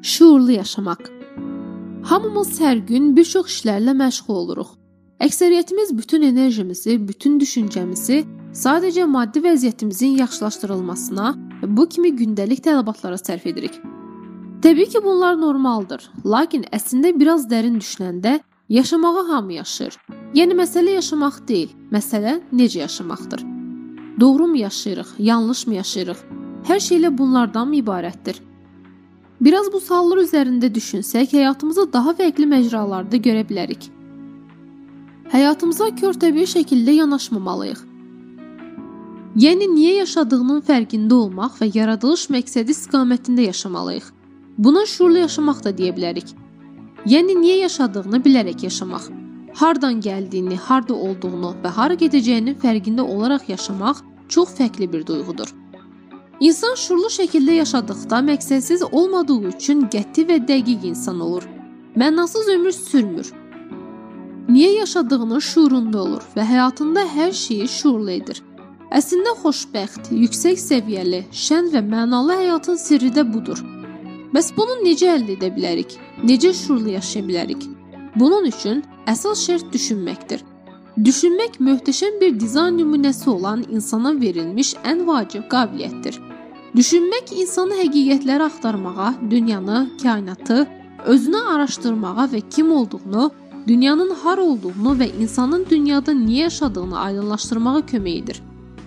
Şuurlu yaşamaq. Hamımız hər gün bir çox işlərlə məşğul oluruq. Əksəriyyətimiz bütün enerjimizi, bütün düşüncəmizi sadəcə maddi vəziyyətimizin yaxşılaşdırılmasına və bu kimi gündəlik tələbatlara sərf edirik. Təbii ki, bunlar normaldır. Lakin əslində biraz dərin düşünəndə yaşamağı hamı yaşayır. Yəni məsələ yaşamaq deyil, məsələ necə yaşamaqdır. Doğru mu yaşayırıq, yanlış mı yaşayırıq? Hər şeylə bunlardan mı ibarətdir? Biraz bu suallar üzərində düşünsək, həyatımızı daha fərqli məcralarda görə bilərik. Həyatımıza körtəbii şəkildə yanaşmamalıyıq. Yəni, niyə yaşadığının fərqində olmaq və yaradılış məqsədi istiqamətində yaşamalıyıq. Buna şuurlu yaşamaq da deyə bilərik. Yəni, niyə yaşadığını bilərək yaşamaq. Hardan gəldiyini, harda olduğunu və hara gedəcəyinin fərqində olaraq yaşamaq çox fərqli bir duyğudur. İnsan şuurlu şəkildə yaşadıqda məqsədsiz olmadığı üçün qəti və dəqiq insan olur. Mənasız ömür sürmür. Niyə yaşadığının şuurunda olur və həyatında hər şeyi şuurlu edir. Əslində xoşbəxt, yüksək səviyyəli, şən və mənalı həyatın sirri də budur. Bəs bunu necə əldə edə bilərik? Necə şuurlu yaşaya bilərik? Bunun üçün əsas şərt düşünməkdir. Düşünmək möhtəşəm bir dizayn nümunəsi olan insana verilmiş ən vacib qabiliyyətdir. Düşünmək insanı həqiqətləri axtarmağa, dünyanı, kainatı, özünü araşdırmağa və kim olduğunu, dünyanın har olduğunu və insanın dünyada niyə yaşadığını aydınlaşdırmağa kömək edir.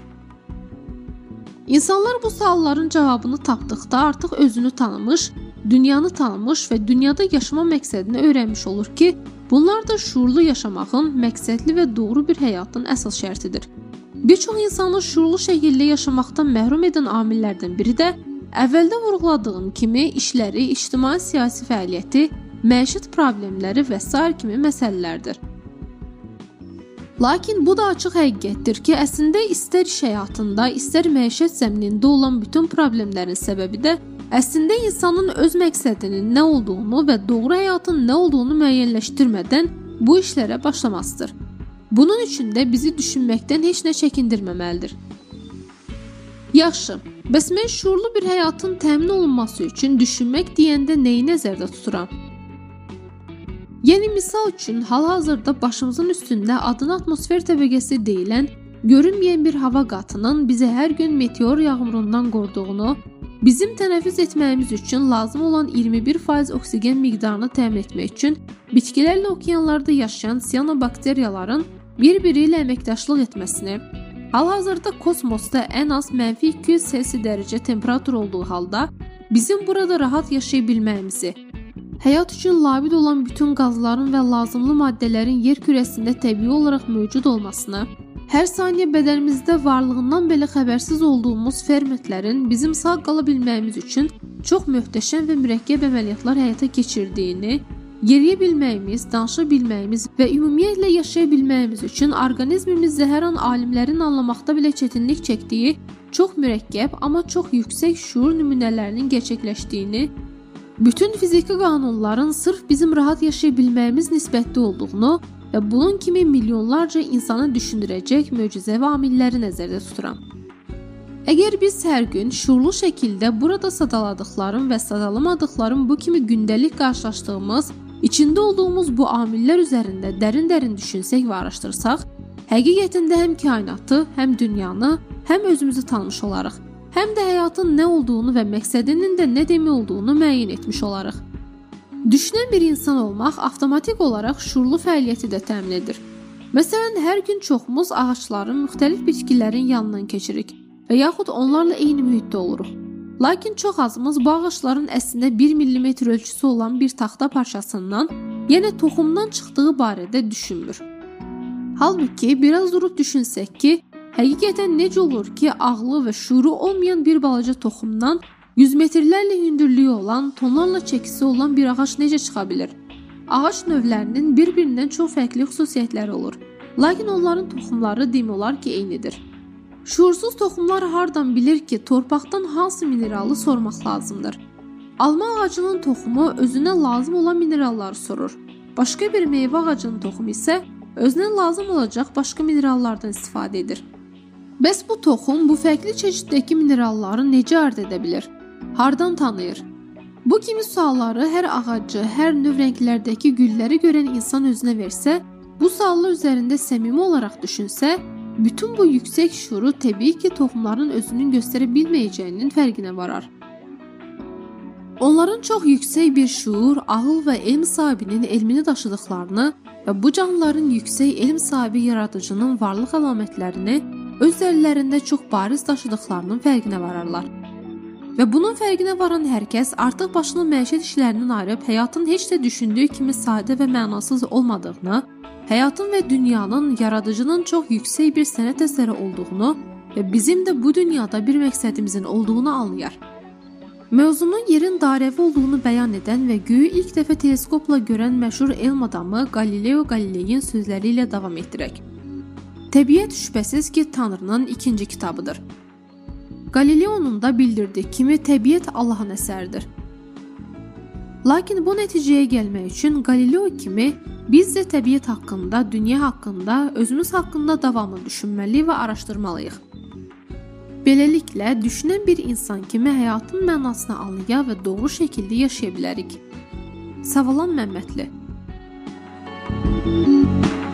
İnsanlar bu sualların cavabını tapdıqda artıq özünü tanımış, dünyanı tanımış və dünyada yaşama məqsədini öyrənmiş olur ki, bunlar da şuurlu yaşamağın, məqsədli və doğru bir həyatın əsas şərtidir. Bir çox insanı şuurlu şəkildə yaşamaqdan məhrum edən amillərdən biri də əvvəldə vurğuladığım kimi işləri, ictimai-siyasi fəaliyyəti, məişət problemləri və s. kimi məsələlərdir. Lakin bu da açıq həqiqətdir ki, əslində istər iş həyatında, istər məişət zəminində olan bütün problemlərin səbəbi də əslində insanın öz məqsədinin nə olduğunu və doğru həyatın nə olduğunu müəyyənləşdirmədən bu işlərə başlamasıdır. Bunun üçün də bizi düşünməkdən heç nə çəkindirməməlidir. Yaxşı, bəs mən şuurlu bir həyatın təmin olunması üçün düşünmək deyəndə nəyi nəzərdə tuturam? Yəni, misal üçün, hal-hazırda başımızın üstündə adına atmosfer təbəqəsi deyilən, görünməyən bir hava qatının bizi hər gün meteor yağmurundan qoruduğunu, bizim tənəffüs etməyimiz üçün lazım olan 21% oksigen miqdarını təmin etmək üçün bitkilərlə okeanlarda yaşayan siyanobakteriyaların bir-biri ilə əməkdaşlıq etməsini, hal-hazırda kosmosda ən az -200 dərəcə temperatur olduğu halda bizim burada rahat yaşaya bilməyimizi, həyat üçün labid olan bütün qazların və lazımlı maddələrin yer kürəsində təbii olaraq mövcud olmasını, hər saniyə bədənimizdə varlığından belə xəbərsiz olduğumuz fermentlərin bizim sağ qala bilməyimiz üçün çox möhtəşəm və mürəkkəb əməliyyatlar həyata keçirdiyini, yeriyə bilməyimiz, danışa bilməyimiz və ümumiyyətlə yaşaya bilməyimiz üçün orqanizmimizdə hər an alimlərin anlamaqda belə çətinlik çəkdiyi çox mürəkkəb, amma çox yüksək şuur nümunələrinin gerçəkləşdiyini, bütün fiziki qanunların sırf bizim rahat yaşaya bilməyimiz nisbətli olduğunu və bunun kimi milyonlarca insanı düşündürəcək möcüzəvi amilləri nəzərdə tuturam. Əgər biz hər gün şuurlu şəkildə burada sadaladıqlarım və sadalamadıqlarım bu kimi gündəlik qarşılaşdığımız, içində olduğumuz bu amillər üzərində dərin-dərin düşünsək və araşdırsaq, həqiqətində həm kainatı, həm dünyanı, həm özümüzü tanımış olarıq, həm də həyatın nə olduğunu və məqsədinin də nə demək olduğunu müəyyən etmiş olarıq. Düşünən bir insan olmaq avtomatik olaraq şuurlu fəaliyyəti də təmin edir. Məsələn, hər gün çoxumuz ağacların, müxtəlif bitkilərin yanından keçirik və yaxud onlarla eyni mühitdə oluruq. Lakin çox azımız bu ağacların əslində 1 mm ölçüsü olan bir taxta parçasından, yəni toxumdan çıxdığı barədə düşünmür. Halbuki, biraz durub düşünsək ki, həqiqətən necə olur ki, ağlı və şuuru olmayan bir balaca toxumdan 100 metrlərlə hündürlüyü olan, tonlarla çəkisi olan bir ağac necə çıxa bilir? Ağac növlərinin bir-birindən çox fərqli xüsusiyyətləri olur. Lakin onların toxumları demək olar ki, eynidir. Şuursuz toxumlar hardan bilir ki, torpaqdan hansı mineralı sormaq lazımdır? Alma ağacının toxumu özünə lazım olan mineralları sorur. Başqa bir meyvə ağacının toxumu isə özünə lazım olacaq başqa minerallardan istifadə edir. Bəs bu toxum bu fərqli çeşiddəki mineralları necə əldə edə bilir? Hardan tanıyır? Bu kimi sualları hər ağacı, hər növ rənglərdəki gülləri görən insan özünə versə, bu suallar üzərində səmimi olaraq düşünsə, bütün bu yüksək şuuru təbii ki, toxumların özünün göstərə bilməyəcəyinin fərqinə varar. Onların çox yüksək bir şuur, ağıl və elm sahibinin elmini daşıdıqlarını və bu canlıların yüksək elm sahibi yaradıcının varlıq əlamətlərini öz əllərində çox bariz daşıdıqlarının fərqinə vararlar. Və bunun fərqinə varan hər kəs artıq başını məişət işlərindən ayırıb həyatın heç də düşündüyü kimi sadə və mənasız olmadığını, həyatın və dünyanın yaradıcının çox yüksək bir sənət əsəri olduğunu və bizim də bu dünyada bir məqsədimizin olduğunu anlayar. Mövzunun yerin dairəvi olduğunu bəyan edən və göyü ilk dəfə teleskopla görən məşhur elm adamı Galileo Galileyin sözləri ilə davam etdirək. Təbiət şübhəsiz ki, Tanrının ikinci kitabıdır. Galileonun da bildirdiyi kimi təbiət Allahın əsəridir. Lakin bu nəticəyə gəlmək üçün Galileo kimi biz də təbiət haqqında, dünya haqqında, özümüz haqqında davamlı düşünməli və araşdırmalıyıq. Beləliklə, düşünən bir insan kimi həyatın mənasını anlaya və doğru şəkildə yaşaya bilərik. Savalan Məmmədli.